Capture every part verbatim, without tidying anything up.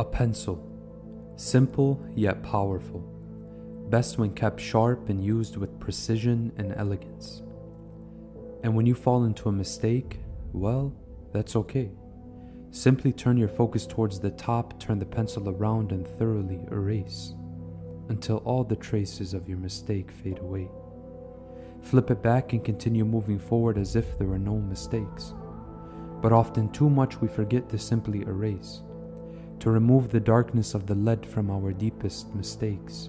A pencil, simple yet powerful, best when kept sharp and used with precision and elegance. And when you fall into a mistake, well, that's okay. Simply turn your focus towards the top, turn the pencil around and thoroughly erase until all the traces of your mistake fade away. Flip it back and continue moving forward as if there were no mistakes. But often too much we forget to simply erase, to remove the darkness of the lead from our deepest mistakes.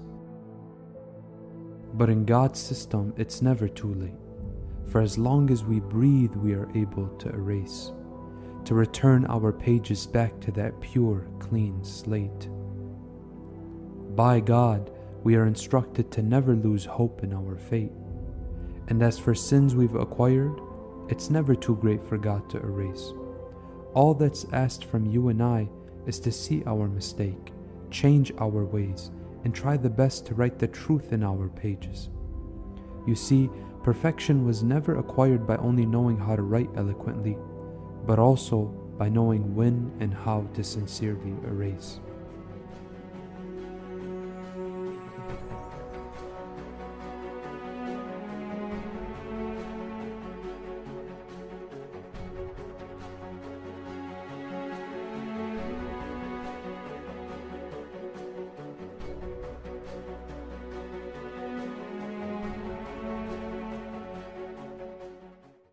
But in God's system, it's never too late. For as long as we breathe, we are able to erase, to return our pages back to that pure, clean slate. By God, we are instructed to never lose hope in our fate. And as for sins we've acquired, it's never too great for God to erase. All that's asked from you and I is to see our mistake, change our ways, and try the best to write the truth in our pages. You see, perfection was never acquired by only knowing how to write eloquently, but also by knowing when and how to sincerely erase.